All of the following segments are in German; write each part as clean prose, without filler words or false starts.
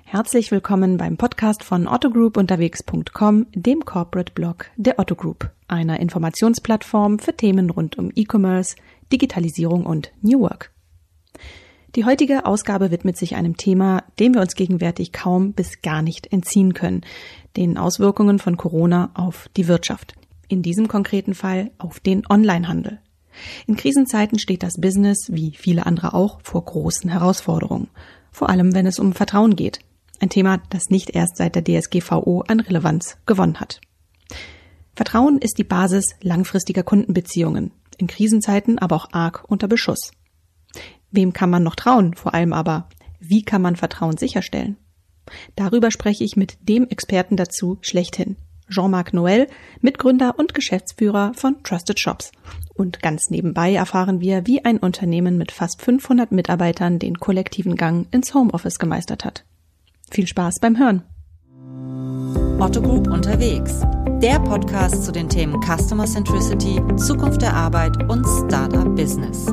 Herzlich willkommen beim Podcast von ottogroupunterwegs.com, dem Corporate Blog der Otto Group, einer Informationsplattform für Themen rund um E-Commerce, Digitalisierung und New Work. Die heutige Ausgabe widmet sich einem Thema, dem wir uns gegenwärtig kaum bis gar nicht entziehen können, den Auswirkungen von Corona auf die Wirtschaft. In diesem konkreten Fall auf den Onlinehandel. In Krisenzeiten steht das Business, wie viele andere auch, vor großen Herausforderungen. Vor allem, wenn es um Vertrauen geht. Ein Thema, das nicht erst seit der DSGVO an Relevanz gewonnen hat. Vertrauen ist die Basis langfristiger Kundenbeziehungen, in Krisenzeiten aber auch arg unter Beschuss. Wem kann man noch trauen? Vor allem aber, wie kann man Vertrauen sicherstellen? Darüber spreche ich mit dem Experten dazu schlechthin. Jean-Marc Noël, Mitgründer und Geschäftsführer von Trusted Shops. Und ganz nebenbei erfahren wir, wie ein Unternehmen mit fast 500 Mitarbeitern den kollektiven Gang ins Homeoffice gemeistert hat. Viel Spaß beim Hören. Otto Group unterwegs. Der Podcast zu den Themen Customer Centricity, Zukunft der Arbeit und Startup Business.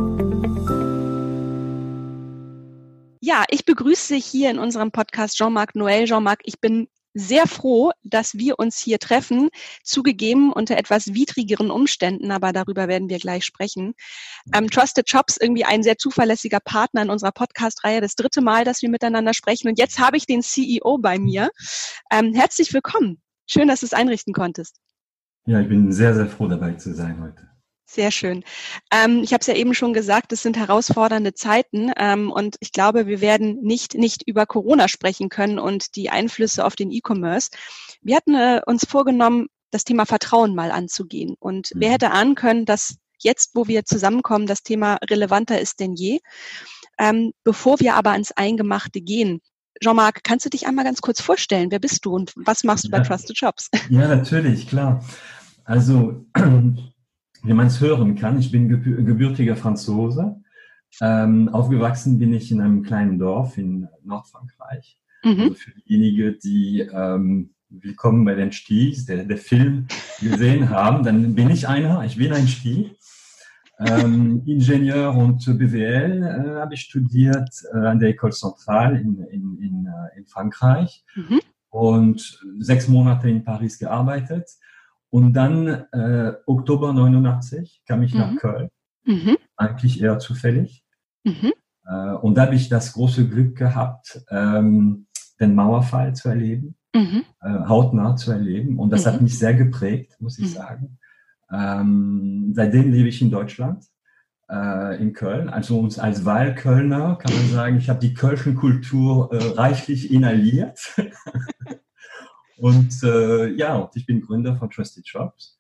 Ja, ich begrüße hier in unserem Podcast Jean-Marc Noël. Jean-Marc, ich bin sehr froh, dass wir uns hier treffen, zugegeben unter etwas widrigeren Umständen, aber darüber werden wir gleich sprechen. Trusted Shops, irgendwie ein sehr zuverlässiger Partner in unserer Podcast-Reihe, das 3. Mal, dass wir miteinander sprechen und jetzt habe ich den CEO bei mir. Herzlich willkommen. Schön, dass du es einrichten konntest. Ja, ich bin sehr, sehr froh, dabei zu sein heute. Sehr schön. Ich habe es ja eben schon gesagt, es sind herausfordernde Zeiten und ich glaube, wir werden nicht über Corona sprechen können und die Einflüsse auf den E-Commerce. Wir hatten uns vorgenommen, das Thema Vertrauen mal anzugehen. Und wer hätte ahnen können, dass jetzt, wo wir zusammenkommen, das Thema relevanter ist denn je. Bevor wir aber ans Eingemachte gehen, Jean-Marc, kannst du dich einmal ganz kurz vorstellen? Wer bist du und was machst du bei Trusted Shops? Ja, natürlich, klar. Also, wie man es hören kann, ich bin gebürtiger Franzose. Aufgewachsen bin ich in einem kleinen Dorf in Nordfrankreich. Also für diejenigen, die Willkommen bei den Sties, der Film gesehen haben, dann bin ich einer. Ich bin ein Stie. Ingenieur und BWL habe ich studiert an der École Centrale in Frankreich und 6 Monate in Paris gearbeitet. Und dann Oktober 89 kam ich nach Köln, eigentlich eher zufällig. Und da habe ich das große Glück gehabt, den Mauerfall zu erleben, hautnah zu erleben. Und das hat mich sehr geprägt, muss ich sagen. Seitdem lebe ich in Deutschland, in Köln. Also als Wahlkölner kann man sagen, ich habe die kölsche Kultur reichlich inhaliert. Und und ich bin Gründer von Trusted Shops.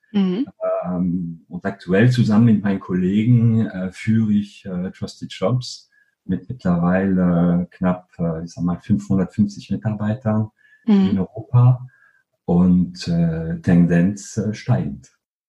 Und aktuell zusammen mit meinen Kollegen führe ich Trusted Shops mit mittlerweile knapp 550 Mitarbeitern in Europa und Tendenz steigend.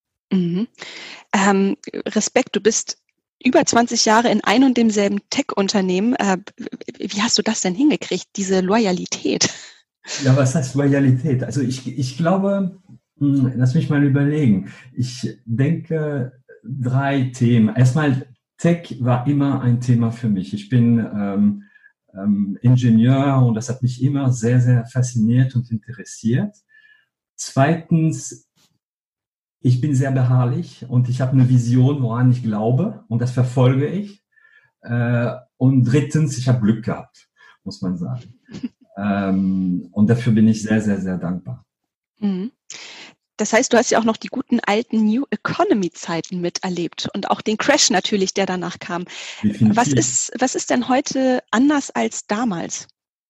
Respekt, du bist über 20 Jahre in ein und demselben Tech-Unternehmen. Wie hast du das denn hingekriegt, diese Loyalität? Ja, was heißt Loyalität? Also ich glaube, lass mich mal überlegen. Ich denke 3 Themen. Erstmal, Tech war immer ein Thema für mich. Ich bin Ingenieur und das hat mich immer sehr, sehr fasziniert und interessiert. Zweitens, ich bin sehr beharrlich und ich habe eine Vision, woran ich glaube und das verfolge ich. Und drittens, ich habe Glück gehabt, muss man sagen. Und dafür bin ich sehr, sehr, sehr dankbar. Das heißt, du hast ja auch noch die guten alten New Economy-Zeiten miterlebt und auch den Crash natürlich, der danach kam. Was ist denn heute anders als damals?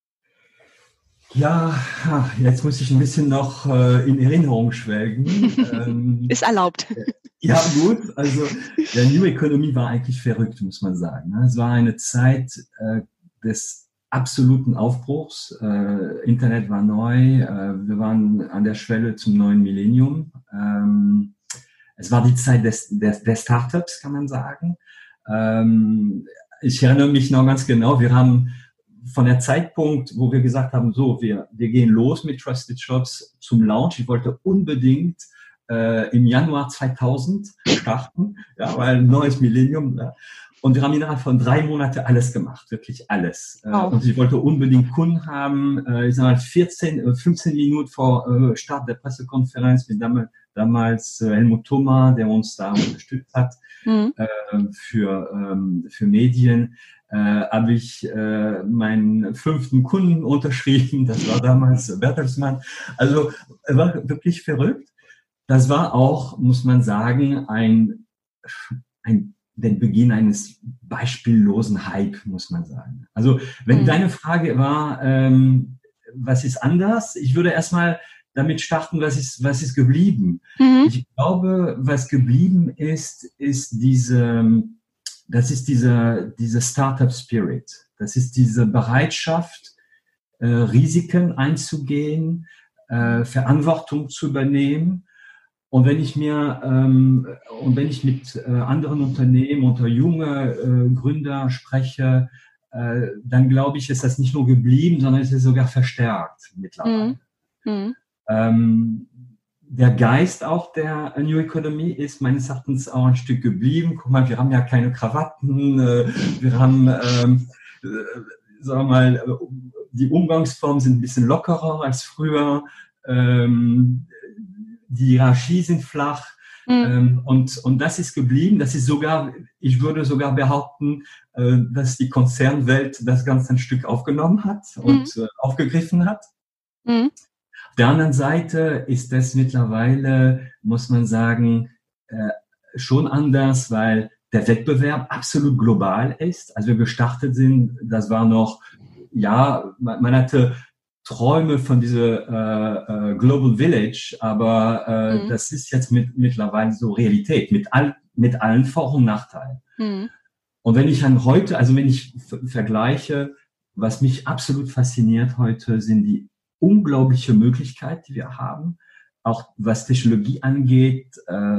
Ja, jetzt muss ich ein bisschen noch in Erinnerung schwelgen. Ist erlaubt. Ja, gut. Also der New Economy war eigentlich verrückt, muss man sagen. Es war eine Zeit des absoluten Aufbruchs. Internet war neu. Wir waren an der Schwelle zum neuen Millennium. Es war die Zeit der Startups, kann man sagen. Ich erinnere mich noch ganz genau. Wir haben von der Zeitpunkt, wo wir gesagt haben, so, wir gehen los mit Trusted Shops zum Launch. Ich wollte unbedingt im Januar 2000 starten, ja, weil neues Millennium. Ja. Und wir haben innerhalb von 3 Monaten alles gemacht, wirklich alles. Und ich wollte unbedingt Kunden haben. Ich sag mal 15 Minuten vor Start der Pressekonferenz mit damals Helmut Thoma, der uns da unterstützt hat für Medien, habe ich meinen 5. Kunden unterschrieben. Das war damals Bertelsmann. Also war wirklich verrückt. Das war auch, muss man sagen, den Beginn eines beispiellosen Hype, muss man sagen. Also wenn deine Frage war, was ist anders? Ich würde erstmal damit starten, was ist geblieben? Ich glaube, was geblieben ist diese Startup Spirit. Das ist diese Bereitschaft, Risiken einzugehen, Verantwortung zu übernehmen. Und wenn ich mit anderen Unternehmen oder junge Gründer spreche, dann glaube ich, ist das nicht nur geblieben, sondern es ist sogar verstärkt mittlerweile. Der Geist auch der New Economy ist meines Erachtens auch ein Stück geblieben. Guck mal, wir haben ja keine Krawatten, wir haben, sagen wir mal, die Umgangsformen sind ein bisschen lockerer als früher. Die Hierarchie sind flach und das ist geblieben. Das ist sogar, ich würde sogar behaupten, dass die Konzernwelt das Ganze ein Stück aufgenommen hat und aufgegriffen hat. Auf der anderen Seite ist das mittlerweile, muss man sagen, schon anders, weil der Wettbewerb absolut global ist. Als wir gestartet sind, das war noch, ja, man hatte Träume von dieser Global Village, aber das ist jetzt mittlerweile so Realität, mit allen Vor- und Nachteilen. Und wenn ich wenn ich vergleiche, was mich absolut fasziniert heute, sind die unglaubliche Möglichkeit, die wir haben, auch was Technologie angeht,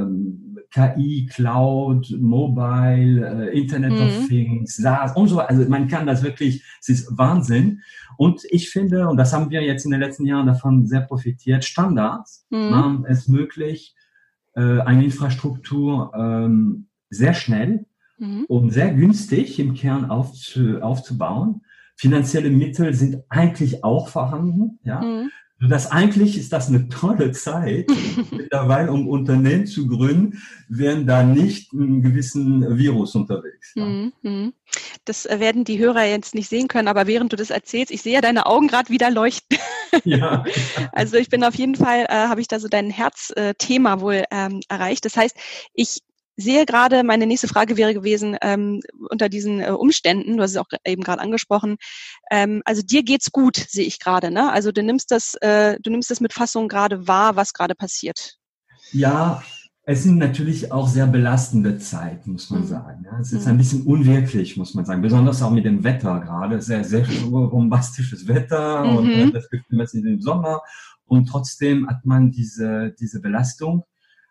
KI, Cloud, Mobile, Internet of Things, SaaS und so. Also man kann das wirklich, es ist Wahnsinn. Und ich finde, und das haben wir jetzt in den letzten Jahren davon sehr profitiert, Standards machen es möglich, eine Infrastruktur sehr schnell und sehr günstig im Kern aufzubauen. Finanzielle Mittel sind eigentlich auch vorhanden, ja. Eigentlich ist das eine tolle Zeit, mittlerweile um Unternehmen zu gründen, wären da nicht einen gewissen Virus unterwegs. Ja. Das werden die Hörer jetzt nicht sehen können, aber während du das erzählst, ich sehe ja deine Augen gerade wieder leuchten. Ja. Also ich bin auf jeden Fall, habe ich da so dein Herzthema wohl erreicht. Das heißt, ich sehe gerade, meine nächste Frage wäre gewesen, unter diesen Umständen, du hast es auch eben gerade angesprochen, also dir geht's gut, sehe ich gerade, ne? Also du nimmst das mit Fassung gerade wahr, was gerade passiert. Ja, es sind natürlich auch sehr belastende Zeiten, muss man sagen. Ja, es ist ein bisschen unwirklich, muss man sagen, besonders auch mit dem Wetter gerade, sehr, sehr bombastisches Wetter und das Gefühl, es ist im Sommer und trotzdem hat man diese Belastung.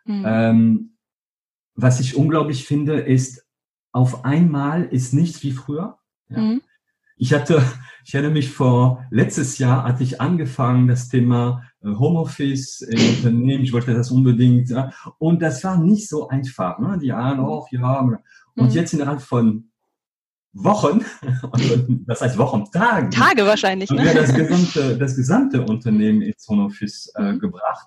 Was ich unglaublich finde, ist, auf einmal ist nichts wie früher. Ja. Ich erinnere mich letztes Jahr hatte ich angefangen, das Thema Homeoffice im Unternehmen, ich wollte das unbedingt, ja, und das war nicht so einfach, ne? Die ahnen auch, ja, und jetzt innerhalb von Wochen, das heißt Wochen, Tage wahrscheinlich, ne? Haben wir das gesamte Unternehmen ins Homeoffice gebracht.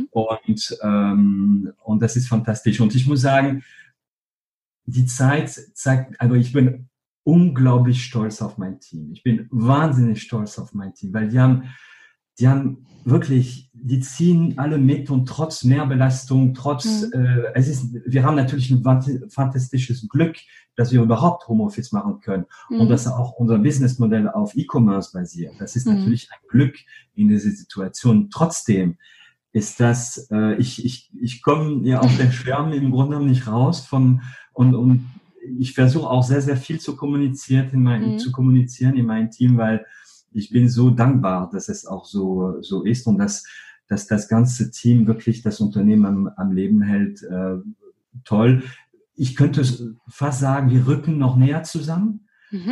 Und das ist fantastisch. Und ich muss sagen, die Zeit zeigt, also ich bin unglaublich stolz auf mein Team. Ich bin wahnsinnig stolz auf mein Team, weil die haben wirklich, die ziehen alle mit und trotz Mehrbelastung, wir haben natürlich ein fantastisches Glück, dass wir überhaupt Homeoffice machen können und dass auch unser Businessmodell auf E-Commerce basiert. Das ist natürlich ein Glück in dieser Situation. Trotzdem ist das, ich komme ja auf den Schwärmen im Grunde genommen nicht raus und ich versuche auch sehr, sehr viel zu kommunizieren in meinem Team, weil ich bin so dankbar, dass es auch so ist und dass das ganze Team wirklich das Unternehmen am Leben hält. Toll. Ich könnte fast sagen, wir rücken noch näher zusammen,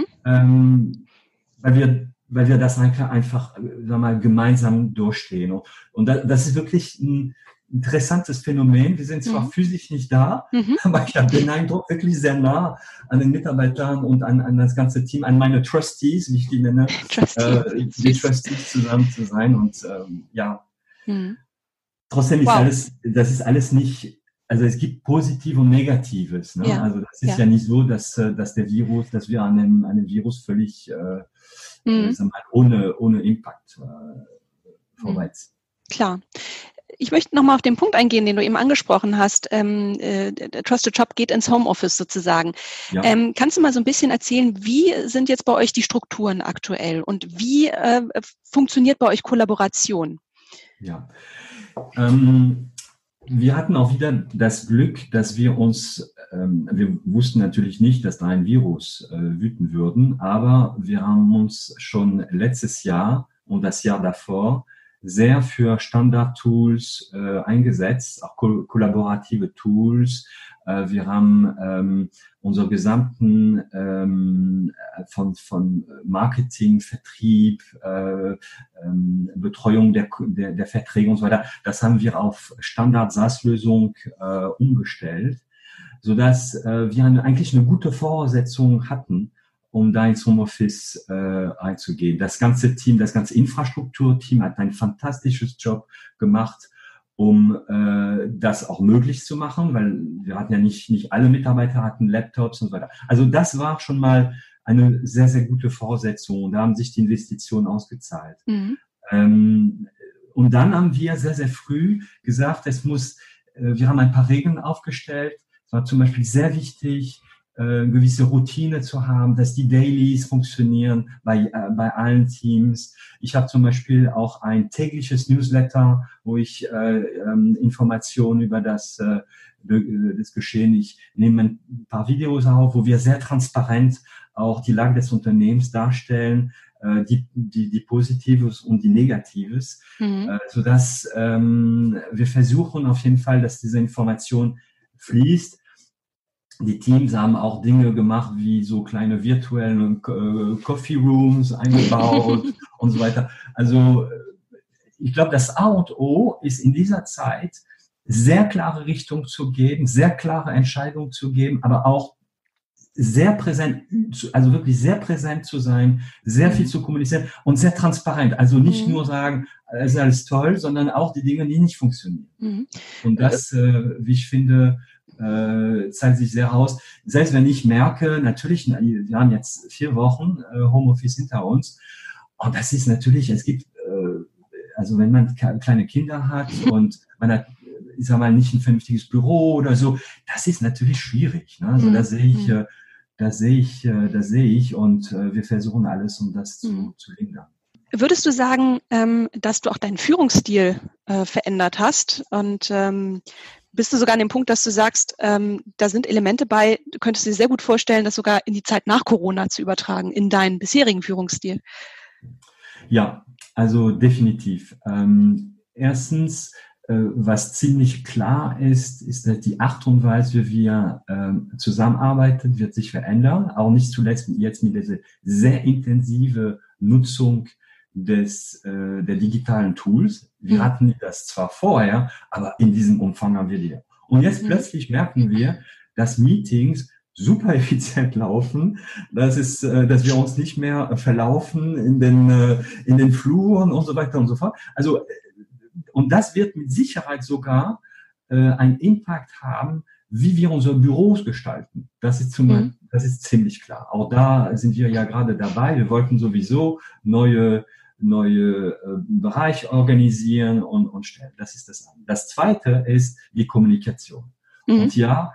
weil wir das einfach sagen wir mal, gemeinsam durchstehen. Und das ist wirklich interessantes Phänomen. Wir sind zwar physisch nicht da, aber ich habe den Eindruck, wirklich sehr nah an den Mitarbeitern und an das ganze Team, an meine Trustees, wie ich die nenne, die Trustees zusammen zu sein. Und trotzdem ist das ist alles nicht, also es gibt Positives und Negatives. Ne? Also das ist ja nicht so, dass wir an einem Virus völlig ohne Impact vorwärts. Klar. Ich möchte nochmal auf den Punkt eingehen, den du eben angesprochen hast. Der Trusted Job geht ins Homeoffice sozusagen. Ja. Kannst du mal so ein bisschen erzählen, wie sind jetzt bei euch die Strukturen aktuell und wie funktioniert bei euch Kollaboration? Ja. Wir hatten auch wieder das Glück, dass wir wussten natürlich nicht, dass da ein Virus wüten würden, aber wir haben uns schon letztes Jahr und das Jahr davor sehr für Standard-Tools eingesetzt, auch kollaborative Tools. Wir haben unsere gesamten von Marketing, Vertrieb, Betreuung der Verträge und so weiter, das haben wir auf Standard-SaaS-Lösung umgestellt, sodass wir eigentlich eine gute Voraussetzung hatten, um da ins Homeoffice einzugehen. Das ganze Team, das ganze Infrastrukturteam hat ein fantastisches Job gemacht, um das auch möglich zu machen, weil wir hatten ja nicht alle Mitarbeiter hatten Laptops und so weiter. Also das war schon mal eine sehr, sehr gute Voraussetzung und da haben sich die Investitionen ausgezahlt. Und dann haben wir sehr, sehr früh gesagt, wir haben ein paar Regeln aufgestellt. Es war zum Beispiel sehr wichtig, gewisse Routine zu haben, dass die Dailies funktionieren bei allen Teams. Ich habe zum Beispiel auch ein tägliches Newsletter, wo ich Informationen über das Geschehen, ich nehme ein paar Videos auf, wo wir sehr transparent auch die Lage des Unternehmens darstellen, die Positives und die Negatives, sodass wir versuchen auf jeden Fall, dass diese Information fließt. Die Teams haben auch Dinge gemacht, wie so kleine virtuelle Coffee Rooms eingebaut und so weiter. Also ich glaube, das A und O ist in dieser Zeit, sehr klare Richtung zu geben, sehr klare Entscheidungen zu geben, aber auch sehr präsent, also wirklich sehr präsent zu sein, sehr viel zu kommunizieren und sehr transparent. Also nicht nur sagen, es ist alles toll, sondern auch die Dinge, die nicht funktionieren. Und das, wie ich finde, zeigt sich sehr aus. Selbst wenn ich merke, natürlich, wir haben jetzt 4 Wochen Homeoffice hinter uns und das ist natürlich, es gibt, also wenn man kleine Kinder hat und man hat, ich sag mal, nicht ein vernünftiges Büro oder so, das ist natürlich schwierig. Ne? Also das sehe ich und wir versuchen alles, um das zu lindern. Würdest du sagen, dass du auch deinen Führungsstil verändert hast und bist du sogar an dem Punkt, dass du sagst, da sind Elemente bei, du könntest dir sehr gut vorstellen, das sogar in die Zeit nach Corona zu übertragen, in deinen bisherigen Führungsstil? Ja, also definitiv. Erstens, was ziemlich klar ist, dass die Art und Weise, wie wir zusammenarbeiten, wird sich verändern. Auch nicht zuletzt jetzt mit dieser sehr intensive Nutzung der digitalen Tools. Wir hatten das zwar vorher, aber in diesem Umfang haben wir die. Und jetzt plötzlich merken wir, dass Meetings super effizient laufen, dass wir uns nicht mehr verlaufen in den Fluren und so weiter und so fort. Also, und das wird mit Sicherheit sogar einen Impact haben, wie wir unsere Büros gestalten. Das ist ziemlich klar. Auch da sind wir ja gerade dabei. Wir wollten sowieso neue Bereich organisieren und stellen. Das ist das eine. Das zweite ist die Kommunikation. Und ja,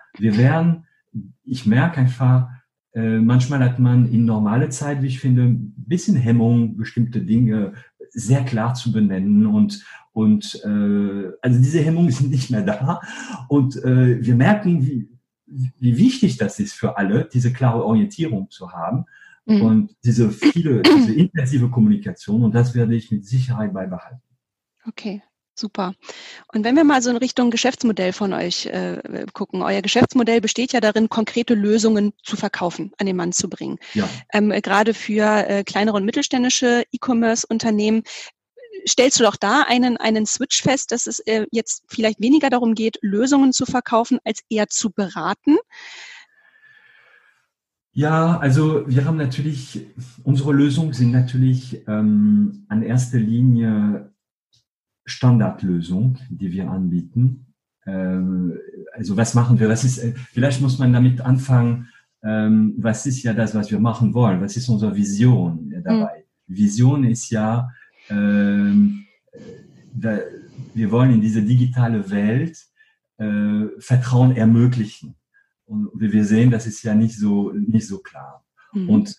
ich merke einfach, manchmal hat man in normale Zeit, wie ich finde, ein bisschen Hemmung, bestimmte Dinge sehr klar zu benennen und also diese Hemmungen sind nicht mehr da und wir merken, wie wichtig das ist für alle, diese klare Orientierung zu haben. Und diese intensive Kommunikation, und das werde ich mit Sicherheit beibehalten. Okay, super. Und wenn wir mal so in Richtung Geschäftsmodell von euch gucken, euer Geschäftsmodell besteht ja darin, konkrete Lösungen zu verkaufen, an den Mann zu bringen. Ja. Gerade für kleinere und mittelständische E-Commerce-Unternehmen stellst du doch da einen Switch fest, dass es jetzt vielleicht weniger darum geht, Lösungen zu verkaufen, als eher zu beraten? Ja, also wir haben natürlich, unsere Lösungen sind natürlich an erster Linie Standardlösung, die wir anbieten. Also was machen wir? Vielleicht muss man damit anfangen, was ist ja das, was wir machen wollen? Was ist unsere Vision dabei? Vision ist ja, wir wollen in diese digitale Welt Vertrauen ermöglichen. Und wie wir sehen, das ist ja nicht so klar. Und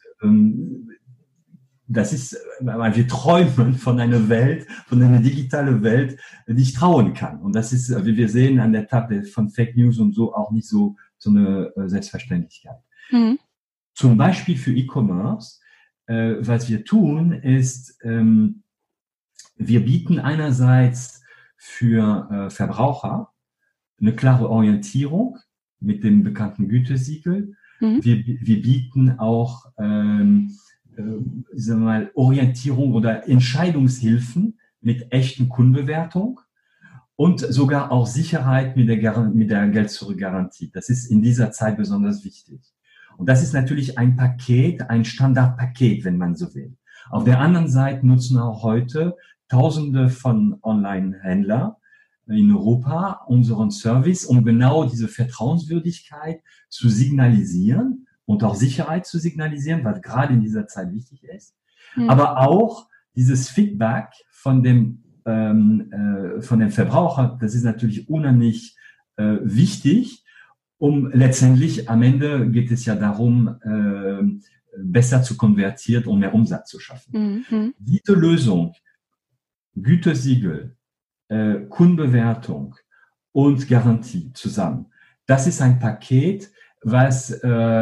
das ist, weil wir träumen von einer Welt, von einer digitalen Welt, die ich trauen kann. Und das ist, wie wir sehen, an der Tat von Fake News und so auch nicht so eine Selbstverständlichkeit. Zum Beispiel für E-Commerce, was wir tun, ist, wir bieten einerseits für Verbraucher eine klare Orientierung mit dem bekannten Gütesiegel. Wir bieten auch Orientierung oder Entscheidungshilfen mit echten Kundenbewertung und sogar auch Sicherheit mit der Geld-zurück-Garantie. Das ist in dieser Zeit besonders wichtig. Und das ist natürlich ein Standardpaket, wenn man so will. Auf der anderen Seite nutzen auch heute Tausende von Online-Händlern in Europa unseren Service, um genau diese Vertrauenswürdigkeit zu signalisieren und auch Sicherheit zu signalisieren, was gerade in dieser Zeit wichtig ist. Aber auch dieses Feedback von dem Verbraucher, das ist natürlich unheimlich wichtig, um letztendlich am Ende geht es ja darum, besser zu konvertieren und mehr Umsatz zu schaffen. Diese Lösung, Gütesiegel, Kundenbewertung und Garantie zusammen, das ist ein Paket, was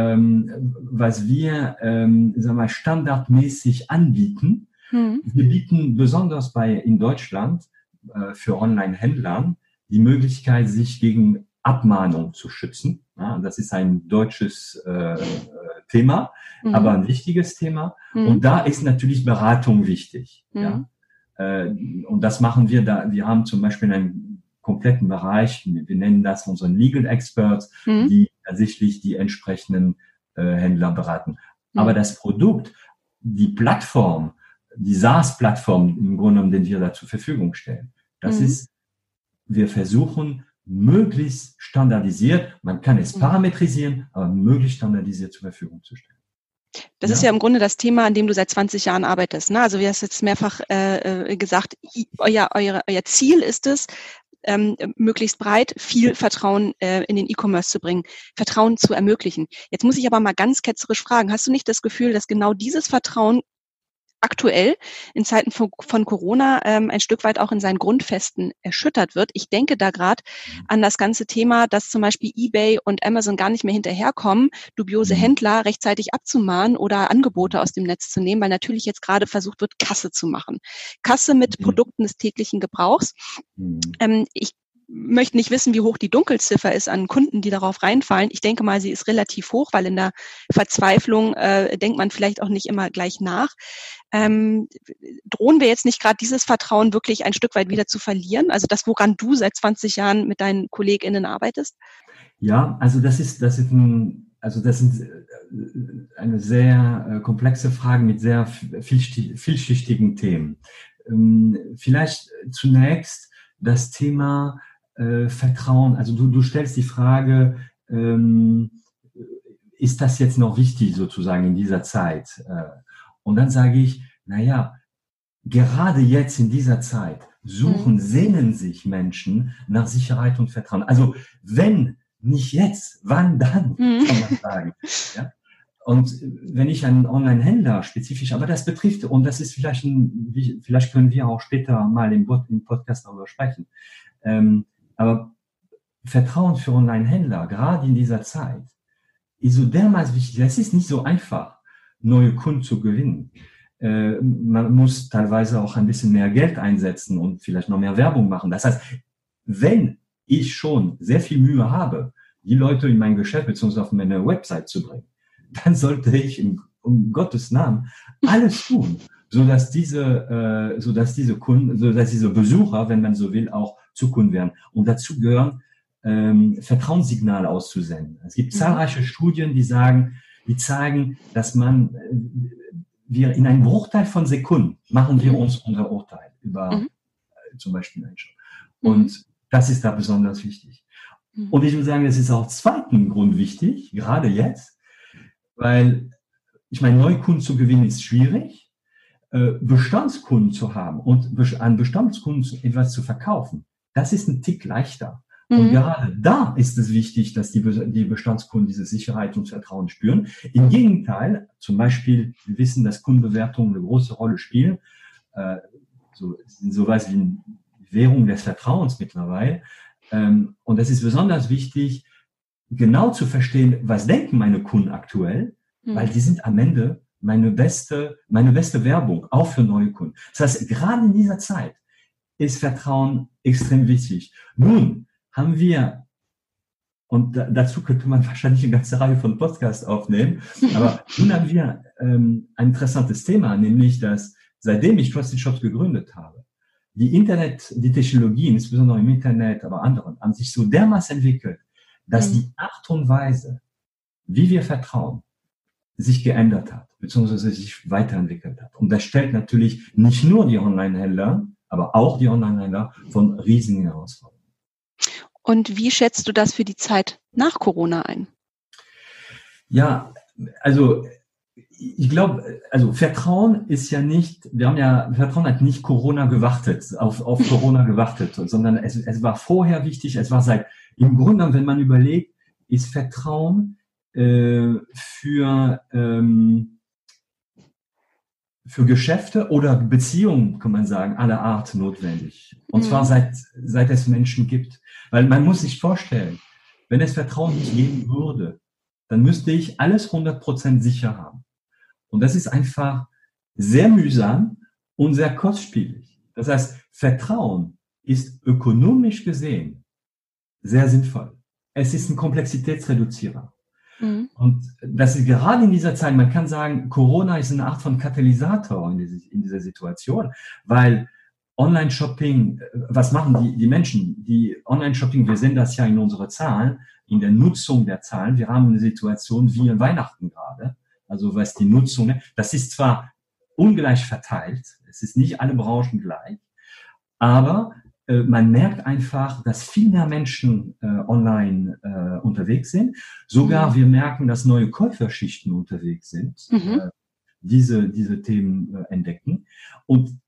wir standardmäßig anbieten. Wir bieten besonders in Deutschland für Online-Händlern die Möglichkeit, sich gegen Abmahnung zu schützen. Ja, das ist ein deutsches Thema, aber ein wichtiges Thema. Und da ist natürlich Beratung wichtig. Ja? Und das machen wir da. Wir haben zum Beispiel einen kompletten Bereich, wir nennen das unseren Legal Experts, die tatsächlich die entsprechenden Händler beraten. Aber das Produkt, die Plattform, die SaaS-Plattform im Grunde genommen, den wir da zur Verfügung stellen, das ist, wir versuchen, möglichst standardisiert, man kann es parametrisieren, aber möglichst standardisiert zur Verfügung zu stellen. Das ist ja im Grunde das Thema, an dem du seit 20 Jahren arbeitest. Ne? Also wir haben es jetzt mehrfach gesagt, euer Ziel ist es, möglichst breit viel Vertrauen in den E-Commerce zu bringen, Vertrauen zu ermöglichen. Jetzt muss ich aber mal ganz ketzerisch fragen, hast du nicht das Gefühl, dass genau dieses Vertrauen aktuell in Zeiten von Corona ein Stück weit auch in seinen Grundfesten erschüttert wird? Ich denke da gerade an das ganze Thema, dass zum Beispiel eBay und Amazon gar nicht mehr hinterherkommen, dubiose Händler rechtzeitig abzumahnen oder Angebote aus dem Netz zu nehmen, weil natürlich jetzt gerade versucht wird, Kasse zu machen. Kasse mit Produkten des täglichen Gebrauchs. Ich möchte nicht wissen, wie hoch die Dunkelziffer ist an Kunden, die darauf reinfallen. Ich denke mal, sie ist relativ hoch, weil in der Verzweiflung denkt man vielleicht auch nicht immer gleich nach. Drohen wir jetzt nicht gerade dieses Vertrauen wirklich ein Stück weit wieder zu verlieren? Also das, woran du seit 20 Jahren mit deinen KollegInnen arbeitest? Ja, also das sind eine sehr komplexe Frage mit sehr vielschichtigen Themen. Vielleicht zunächst das Thema Vertrauen. Also du stellst die Frage, ist das jetzt noch wichtig sozusagen in dieser Zeit? Und dann sage ich, gerade jetzt in dieser Zeit sehnen sich Menschen nach Sicherheit und Vertrauen. Also wenn nicht jetzt, wann dann, kann man sagen. Ja? Und wenn ich einen Online-Händler spezifisch, aber das betrifft, und das ist vielleicht können wir auch später mal im Podcast darüber sprechen, aber Vertrauen für Online-Händler, gerade in dieser Zeit, ist so dermaßen wichtig. Es ist nicht so einfach, neue Kunden zu gewinnen. Man muss teilweise auch ein bisschen mehr Geld einsetzen und vielleicht noch mehr Werbung machen. Das heißt, wenn ich schon sehr viel Mühe habe, die Leute in mein Geschäft bzw. auf meine Website zu bringen, dann sollte ich um Gottes Namen alles tun, sodass diese Besucher, wenn man so will, auch zu Kunden werden. Und dazu gehören Vertrauenssignale auszusenden. Es gibt zahlreiche Studien, die zeigen, dass wir in einem Bruchteil von Sekunden machen wir uns unser Urteil über zum Beispiel Menschen. Und das ist da besonders wichtig. Und ich würde sagen, das ist auch zweiten Grund wichtig, gerade jetzt, weil ich meine, neue Kunden zu gewinnen ist schwierig, Bestandskunden zu haben und an Bestandskunden etwas zu verkaufen, das ist ein Tick leichter. Und gerade da ist es wichtig, dass die Bestandskunden diese Sicherheit und Vertrauen spüren. Im Gegenteil, zum Beispiel, wir wissen, dass Kundenbewertungen eine große Rolle spielen, sowas wie eine Währung des Vertrauens mittlerweile. Und es ist besonders wichtig, genau zu verstehen, was denken meine Kunden aktuell, weil die sind am Ende meine beste Werbung, auch für neue Kunden. Das heißt, gerade in dieser Zeit ist Vertrauen extrem wichtig. Nun haben wir, und dazu könnte man wahrscheinlich eine ganze Reihe von Podcasts aufnehmen, aber nun haben wir ein interessantes Thema, nämlich, dass seitdem ich Trusted Shops gegründet habe, die Technologien, insbesondere im Internet, aber anderen, haben sich so dermaßen entwickelt, dass die Art und Weise, wie wir vertrauen, sich geändert hat, beziehungsweise sich weiterentwickelt hat. Und das stellt natürlich nicht nur die Online-Händler, aber auch die Online-Händler von riesigen Herausforderungen. Und wie schätzt du das für die Zeit nach Corona ein? Ja, also ich glaube, Vertrauen ist ja nicht, Vertrauen hat nicht Corona gewartet, auf Corona gewartet, sondern es war vorher wichtig, im Grunde, wenn man überlegt, ist Vertrauen für Geschäfte oder Beziehungen, kann man sagen, aller Art notwendig. Und zwar seit es Menschen gibt. Weil man muss sich vorstellen, wenn es Vertrauen nicht geben würde, dann müsste ich alles 100% sicher haben. Und das ist einfach sehr mühsam und sehr kostspielig. Das heißt, Vertrauen ist ökonomisch gesehen sehr sinnvoll. Es ist ein Komplexitätsreduzierer. Und das ist gerade in dieser Zeit, man kann sagen, Corona ist eine Art von Katalysator in dieser Situation, weil Online-Shopping, was machen die Menschen? Die Online-Shopping, wir sehen das ja in unseren Zahlen, in der Nutzung der Zahlen. Wir haben eine Situation wie in Weihnachten gerade. Also was die Nutzung, das ist zwar ungleich verteilt, es ist nicht alle Branchen gleich, aber man merkt einfach, dass viel mehr Menschen online unterwegs sind. Sogar wir merken, dass neue Käuferschichten unterwegs sind, diese Themen entdecken. Und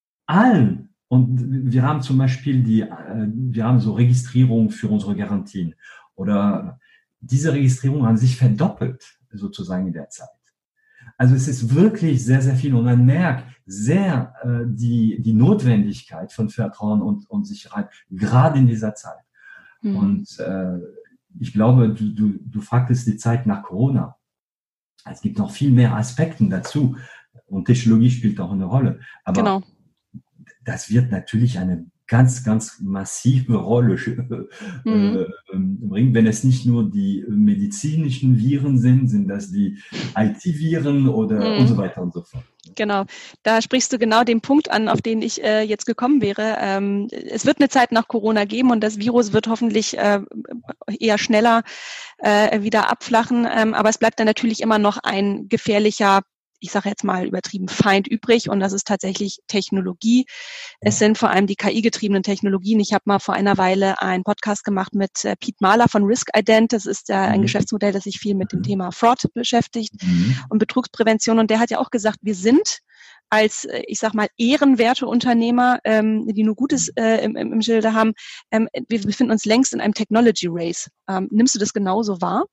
wir haben zum Beispiel wir haben so Registrierungen für unsere Garantien. Oder diese Registrierungen haben sich verdoppelt, sozusagen in der Zeit. Also es ist wirklich sehr, sehr viel und man merkt sehr die Notwendigkeit von Vertrauen und Sicherheit, gerade in dieser Zeit. Und ich glaube, du fragtest die Zeit nach Corona. Es gibt noch viel mehr Aspekte dazu und Technologie spielt auch eine Rolle. Aber das wird natürlich eine ganz, ganz massive Rolle bringen, wenn es nicht nur die medizinischen Viren sind das die IT-Viren oder und so weiter und so fort. Genau, da sprichst du genau den Punkt an, auf den ich jetzt gekommen wäre. Es wird eine Zeit nach Corona geben und das Virus wird hoffentlich eher schneller wieder abflachen, aber es bleibt dann natürlich immer noch ein gefährlicher, ich sage jetzt mal übertrieben, Feind übrig und das ist tatsächlich Technologie. Es sind vor allem die KI-getriebenen Technologien. Ich habe mal vor einer Weile einen Podcast gemacht mit Piet Mahler von Risk Ident. Das ist ein Geschäftsmodell, das sich viel mit dem Thema Fraud beschäftigt und Betrugsprävention. Und der hat ja auch gesagt, wir sind als, ich sag mal, ehrenwerte Unternehmer, die nur Gutes im Schilde haben, wir befinden uns längst in einem Technology Race. Nimmst du das genauso wahr?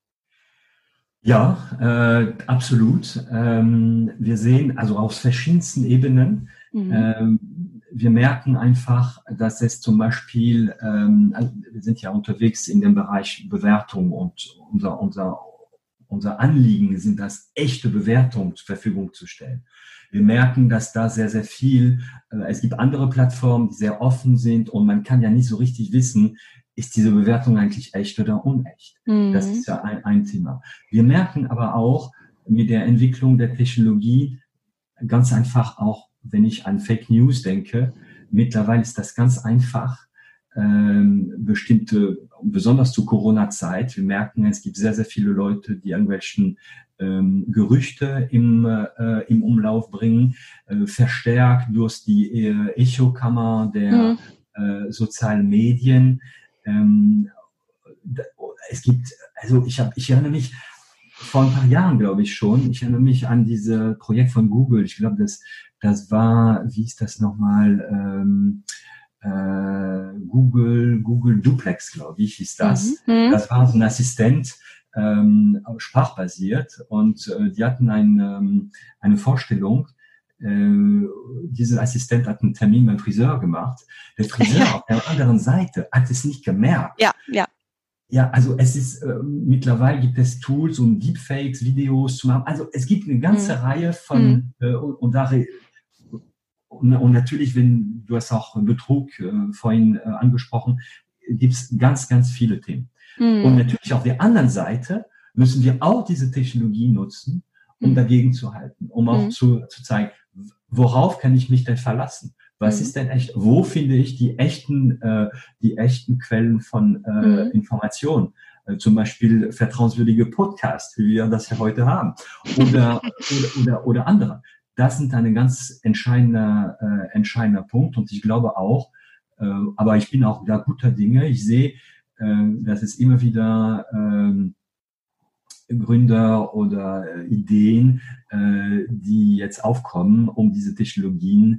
Ja, absolut. Wir sehen also auf verschiedensten Ebenen, wir merken einfach, dass es zum Beispiel, wir sind ja unterwegs in dem Bereich Bewertung und unser Anliegen sind das, echte Bewertungen zur Verfügung zu stellen. Wir merken, dass da sehr, sehr viel, es gibt andere Plattformen, die sehr offen sind und man kann ja nicht so richtig wissen, ist diese Bewertung eigentlich echt oder unecht? Das ist ja ein Thema. Wir merken aber auch mit der Entwicklung der Technologie, ganz einfach auch, wenn ich an Fake News denke, mittlerweile ist das ganz einfach, bestimmte, besonders zur Corona-Zeit, wir merken, es gibt sehr, sehr viele Leute, die irgendwelchen Gerüchte im Umlauf bringen, verstärkt durch die Echokammer der sozialen Medien. Es gibt, also ich erinnere mich vor ein paar Jahren, glaube ich schon, ich erinnere mich an dieses Projekt von Google. Ich glaube, das war, wie ist das nochmal, Google Duplex, glaube ich, hieß das. Das war so ein Assistent, sprachbasiert, und die hatten eine Vorstellung. Dieser Assistent hat einen Termin beim Friseur gemacht. Der Friseur auf der anderen Seite hat es nicht gemerkt. Ja, also es ist, mittlerweile gibt es Tools, um Deepfakes, Videos zu machen. Also es gibt eine ganze Reihe von, und natürlich, wenn du hast auch Betrug vorhin angesprochen, gibt es ganz, ganz viele Themen. Und natürlich auf der anderen Seite müssen wir auch diese Technologie nutzen, um dagegen zu halten, um auch zu zeigen, worauf kann ich mich denn verlassen? Was ist denn echt? Wo finde ich die echten Quellen von Informationen? Zum Beispiel vertrauenswürdige Podcasts, wie wir das ja heute haben, oder andere. Das sind ein ganz entscheidender Punkt, und ich glaube auch, aber ich bin auch da guter Dinge. Ich sehe, dass es immer wieder Gründer oder Ideen, die jetzt aufkommen, um diese Technologie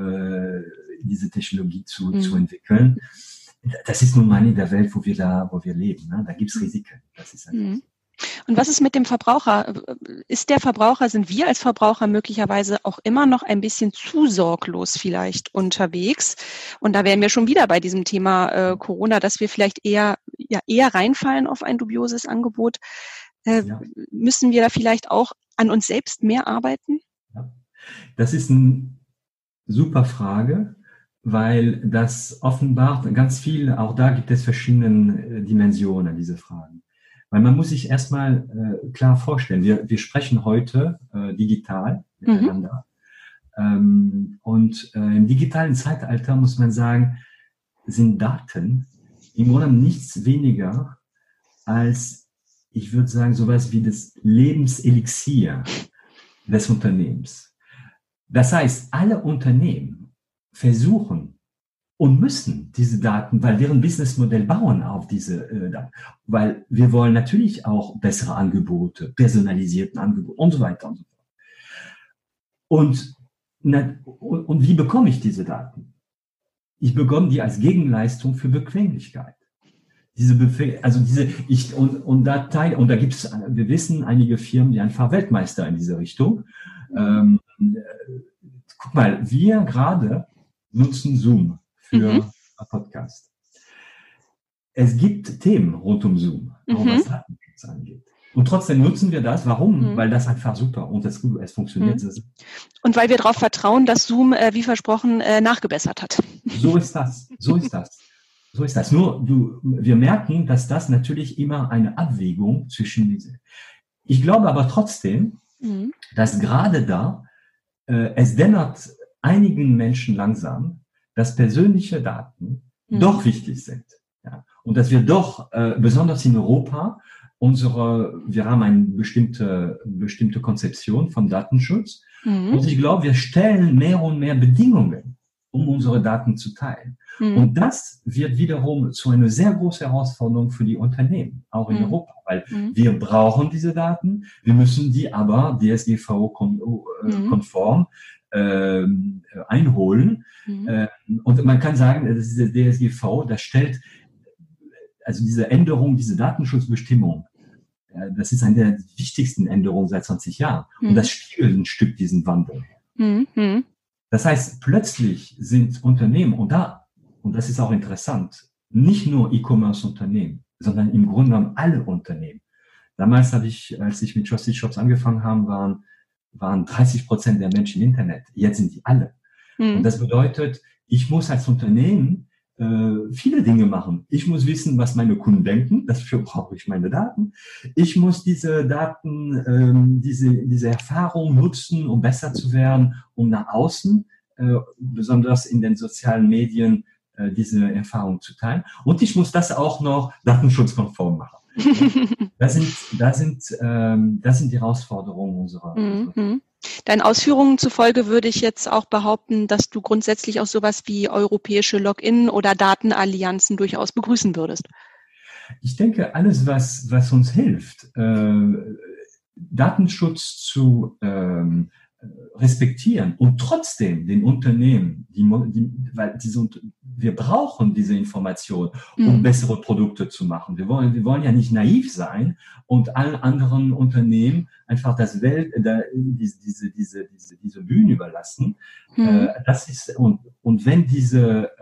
zu entwickeln. Das ist nun mal in der Welt, wo wir leben. Ne? Da gibt es Risiken. Das ist einfach so. Und was ist mit dem Verbraucher? Sind wir als Verbraucher möglicherweise auch immer noch ein bisschen zu sorglos vielleicht unterwegs? Und da wären wir schon wieder bei diesem Thema Corona, dass wir vielleicht eher reinfallen auf ein dubioses Angebot. Müssen wir da vielleicht auch an uns selbst mehr arbeiten? Ja. Das ist eine super Frage, weil das offenbart ganz viel, auch da gibt es verschiedene Dimensionen, diese Fragen. Weil man muss sich erstmal klar vorstellen, wir sprechen heute digital miteinander. Und im digitalen Zeitalter, muss man sagen, sind Daten im Grunde nichts weniger als, ich würde sagen, sowas wie das Lebenselixier des Unternehmens. Das heißt, alle Unternehmen versuchen und müssen diese Daten, weil deren Businessmodell bauen auf diese Daten, weil wir wollen natürlich auch bessere Angebote, personalisierten Angebote und so weiter und so fort. Und wie bekomme ich diese Daten? Ich bekomme die als Gegenleistung für Bequemlichkeit. Da gibt es, wir wissen, einige Firmen, die einfach Weltmeister in dieser Richtung. Guck mal, wir gerade nutzen Zoom für einen Podcast. Es gibt Themen rund um Zoom, auch was Datenschutz angeht. Und trotzdem nutzen wir das. Warum? Weil das einfach super und es funktioniert. Und weil wir darauf vertrauen, dass Zoom, wie versprochen, nachgebessert hat. So ist das. Nur wir merken, dass das natürlich immer eine Abwägung zwischen diesen. Ich glaube aber trotzdem, dass gerade da es dämmert einigen Menschen langsam, dass persönliche Daten doch wichtig sind. Ja? Und dass wir doch, besonders in Europa, wir haben eine bestimmte Konzeption von Datenschutz. Und ich glaube, wir stellen mehr und mehr Bedingungen, um unsere Daten zu teilen. Und das wird wiederum zu einer sehr großen Herausforderung für die Unternehmen, auch in Europa, weil wir brauchen diese Daten, wir müssen die aber DSGVO-konform einholen. Und man kann sagen, dass diese DSGVO, das stellt, also diese Änderung, diese Datenschutzbestimmung, das ist eine der wichtigsten Änderungen seit 20 Jahren. Und das spiegelt ein Stück diesen Wandel. Das heißt, plötzlich sind Unternehmen, und das ist auch interessant, nicht nur E-Commerce-Unternehmen, sondern im Grunde genommen alle Unternehmen. Damals als ich mit Trusted Shops angefangen habe, waren 30% der Menschen im Internet. Jetzt sind die alle. Und das bedeutet, ich muss als Unternehmen viele Dinge machen. Ich muss wissen, was meine Kunden denken. Dafür brauche ich meine Daten. Ich muss diese Daten, diese Erfahrung nutzen, um besser zu werden, um nach außen, besonders in den sozialen Medien, diese Erfahrung zu teilen. Und ich muss das auch noch datenschutzkonform machen. Das sind die Herausforderungen unserer. Deinen Ausführungen zufolge würde ich jetzt auch behaupten, dass du grundsätzlich auch sowas wie europäische Login- oder Datenallianzen durchaus begrüßen würdest. Ich denke, alles, was uns hilft, Datenschutz zu respektieren und trotzdem den Unternehmen, wir brauchen diese Information, um bessere Produkte zu machen. Wir wollen ja nicht naiv sein und allen anderen Unternehmen einfach diese Bühne überlassen. Das ist und wenn diese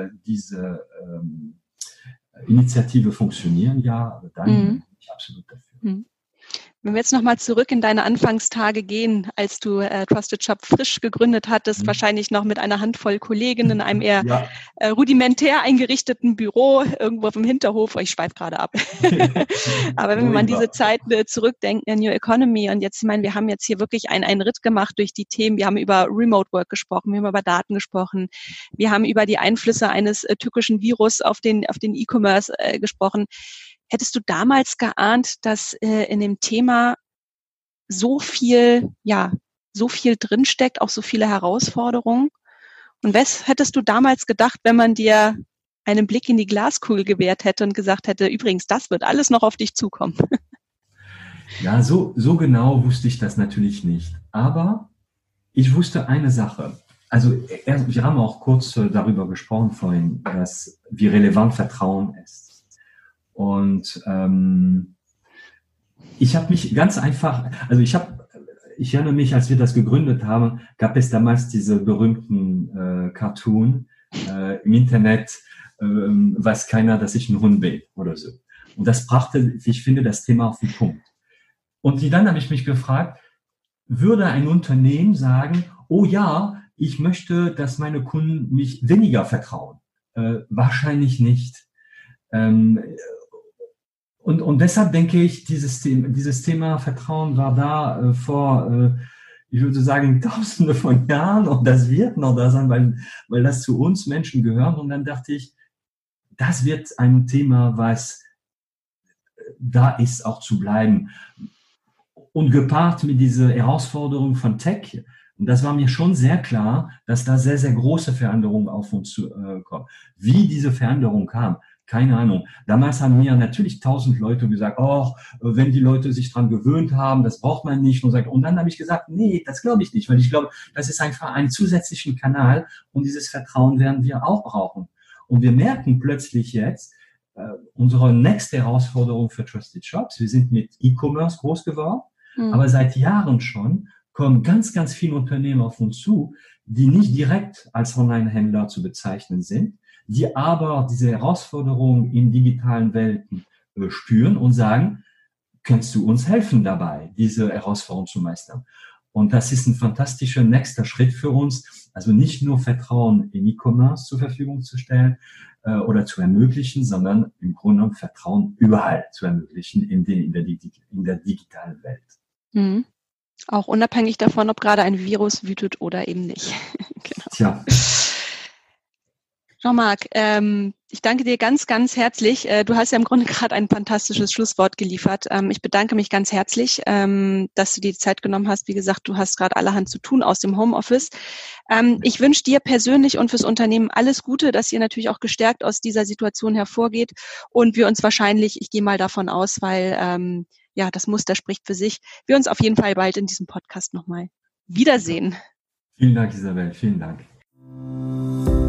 Initiative funktionieren, ja, dann bin ich absolut dafür. Wenn wir jetzt nochmal zurück in deine Anfangstage gehen, als du Trusted Shop frisch gegründet hattest, wahrscheinlich noch mit einer Handvoll Kollegen in einem eher rudimentär eingerichteten Büro irgendwo auf dem Hinterhof. Ich schweife gerade ab. Aber wenn wir mal an diese Zeit zurückdenken, in New Economy, und jetzt, ich meine, wir haben jetzt hier wirklich einen Ritt gemacht durch die Themen. Wir haben über Remote Work gesprochen, wir haben über Daten gesprochen, wir haben über die Einflüsse eines tückischen Virus auf den E-Commerce gesprochen. Hättest du damals geahnt, dass in dem Thema so viel drinsteckt, auch so viele Herausforderungen? Und was hättest du damals gedacht, wenn man dir einen Blick in die Glaskugel gewährt hätte und gesagt hätte, übrigens, das wird alles noch auf dich zukommen? Ja, so genau wusste ich das natürlich nicht. Aber ich wusste eine Sache. Also wir haben auch kurz darüber gesprochen vorhin, wie relevant Vertrauen ist. Und ich habe mich ganz einfach, also ich erinnere mich, als wir das gegründet haben, gab es damals diese berühmten Cartoon im Internet, weiß keiner, dass ich ein Hund bin oder so. Und das brachte, ich finde, das Thema auf den Punkt. Und dann habe ich mich gefragt, würde ein Unternehmen sagen, oh ja, ich möchte, dass meine Kunden mich weniger vertrauen? Wahrscheinlich nicht. Und deshalb denke ich, dieses Thema Vertrauen war da vor, ich würde sagen, Tausende von Jahren, und das wird noch da sein, weil das zu uns Menschen gehört. Und dann dachte ich, das wird ein Thema, was da ist, auch zu bleiben. Und gepaart mit dieser Herausforderung von Tech, und das war mir schon sehr klar, dass da sehr, sehr große Veränderungen auf uns kommen. Wie diese Veränderung kam, keine Ahnung. Damals haben mir natürlich 1000 Leute gesagt, wenn die Leute sich dran gewöhnt haben, das braucht man nicht. Und dann habe ich gesagt, nee, das glaube ich nicht, weil ich glaube, das ist einfach ein zusätzlichen Kanal und dieses Vertrauen werden wir auch brauchen. Und wir merken plötzlich jetzt, unsere nächste Herausforderung für Trusted Shops, wir sind mit E-Commerce groß geworden, aber seit Jahren schon kommen ganz, ganz viele Unternehmen auf uns zu, die nicht direkt als Online-Händler zu bezeichnen sind, die aber diese Herausforderungen in digitalen Welten spüren und sagen, kannst du uns helfen dabei, diese Herausforderung zu meistern? Und das ist ein fantastischer nächster Schritt für uns, also nicht nur Vertrauen in E-Commerce zur Verfügung zu stellen oder zu ermöglichen, sondern im Grunde genommen Vertrauen überall zu ermöglichen in der digitalen Welt. Mhm. Auch unabhängig davon, ob gerade ein Virus wütet oder eben nicht. Genau. Tja. Jean-Marc, ich danke dir ganz, ganz herzlich. Du hast ja im Grunde gerade ein fantastisches Schlusswort geliefert. Ich bedanke mich ganz herzlich, dass du dir die Zeit genommen hast. Wie gesagt, du hast gerade allerhand zu tun aus dem Homeoffice. Ich wünsche dir persönlich und fürs Unternehmen alles Gute, dass ihr natürlich auch gestärkt aus dieser Situation hervorgeht und wir uns wahrscheinlich, ich gehe mal davon aus, weil das Muster spricht für sich, wir uns auf jeden Fall bald in diesem Podcast nochmal wiedersehen. Vielen Dank, Isabel. Vielen Dank.